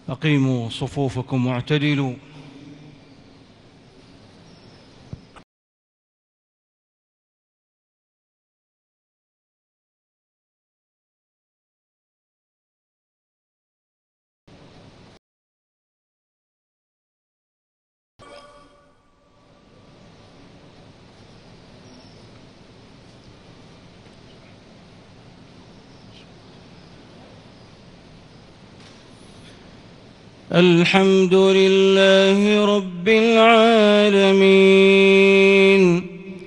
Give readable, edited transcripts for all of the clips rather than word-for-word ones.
أقيموا صفوفكم واعتدلوا. الحمد لله رب العالمين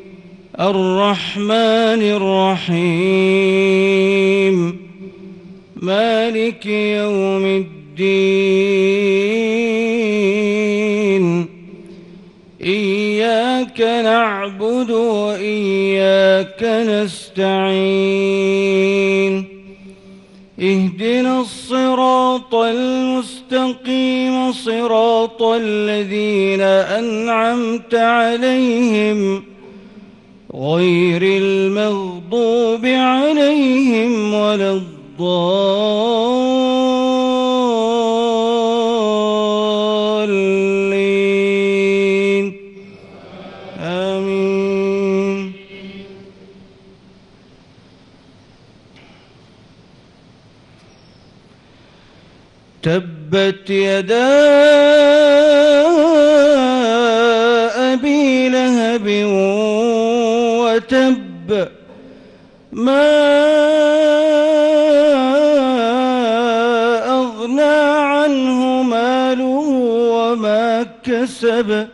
الرحمن الرحيم مالك يوم الدين إياك نعبد وإياك نستعين اهدنا الصراط المستقيم صراط الذين أنعمت عليهم غير المغضوب عليهم ولا الضالين آمين. تبت يدا أبي لهب وتب ما أغنى عنه ماله وما كسب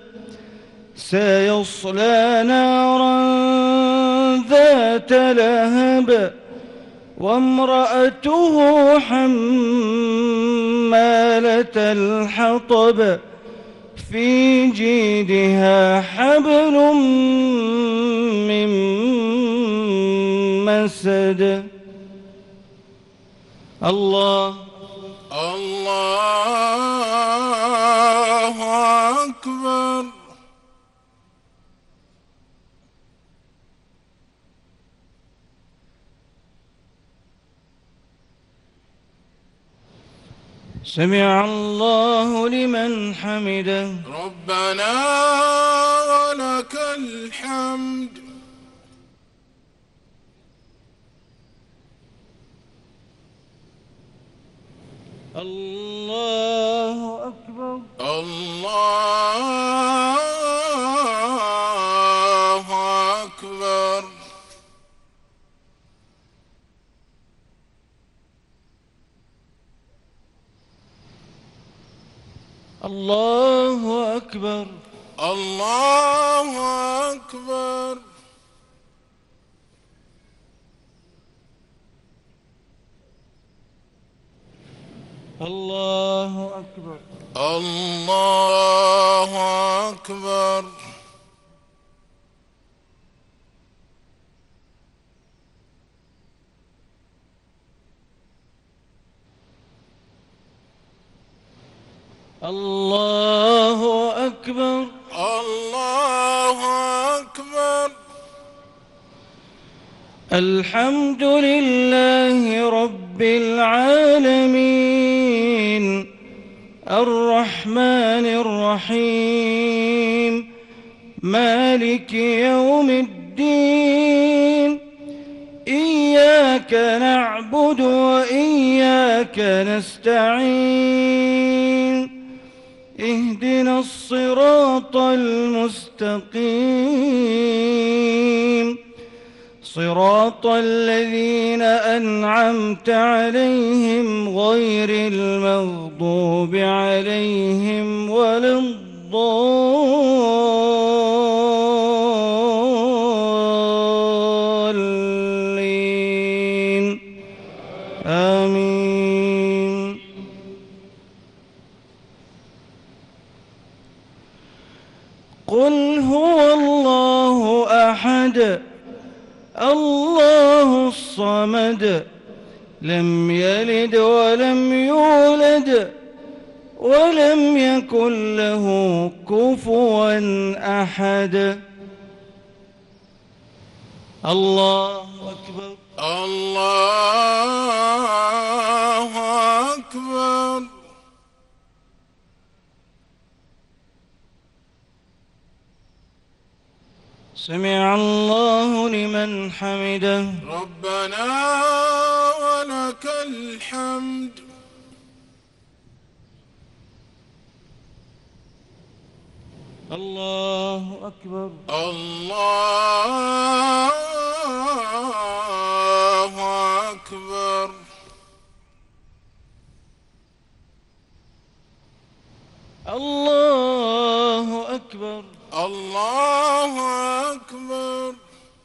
سيصلى نارا ذات لهب وامرأته حمالة الحطب في جيدها حبل من مسد. الله أكبر. سمع الله لمن حمده. ربنا ولك الحمد. الله أكبر. الله أكبر. الله أكبر. الله أكبر. الله أكبر. الله أكبر. الله أكبر. الله أكبر. الحمد لله رب العالمين الرحمن الرحيم مالك يوم الدين إياك نعبد وإياك نستعين اهدنا الصراط المستقيم صراط الذين أنعمت عليهم غير المغضوب عليهم ولا الضالين آمين. قل هو الله أحد الله الصمد لم يلد ولم يولد ولم يكن له كفوا أحد. الله أكبر. الله أكبر. سمع الله لمن حمده. ربنا ولك الحمد. الله أكبر. الله أكبر. الله أكبر. الله أكبر.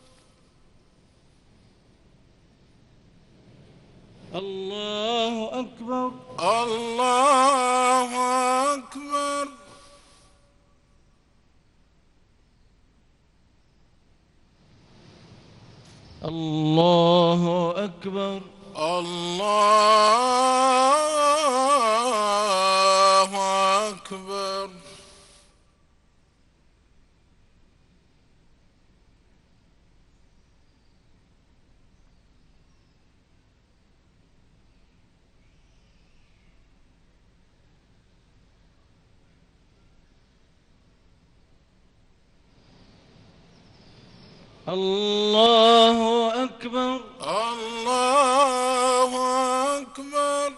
الله أكبر. الله أكبر. الله أكبر. الله أكبر. الله أكبر. الله أكبر.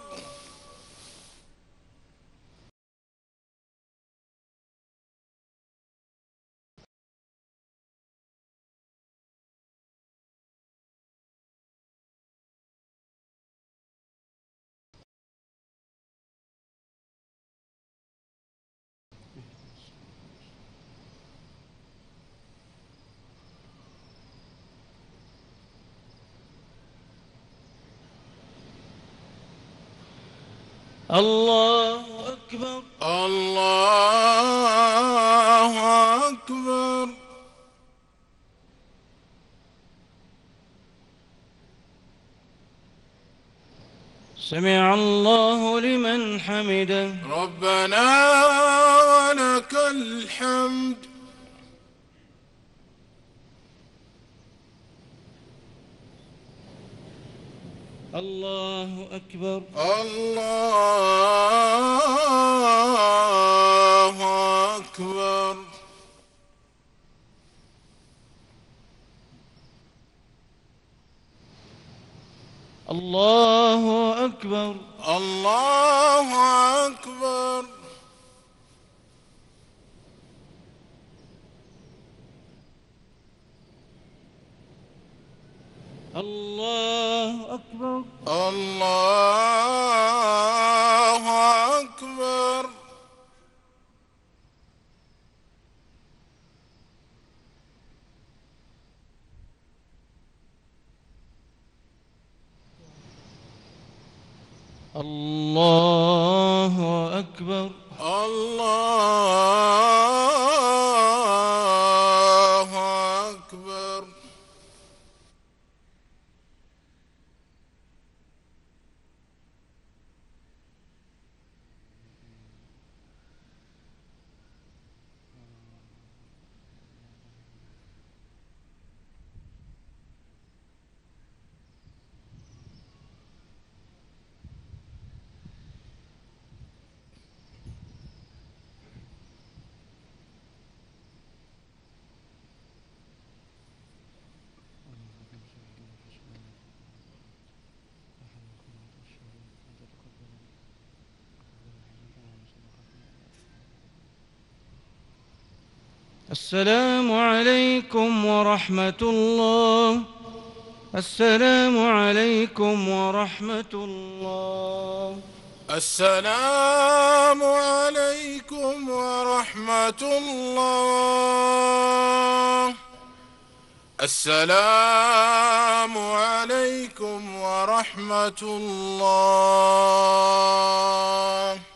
الله أكبر. الله أكبر. سمع الله لمن حمده. ربنا ولك الحمد. الله أكبر. الله أكبر. الله أكبر. الله أكبر. الله أكبر. الله أكبر. الله أكبر. الله أكبر. السلام عليكم ورحمة الله. السلام عليكم ورحمة الله. السلام عليكم ورحمة الله. السلام عليكم ورحمة الله.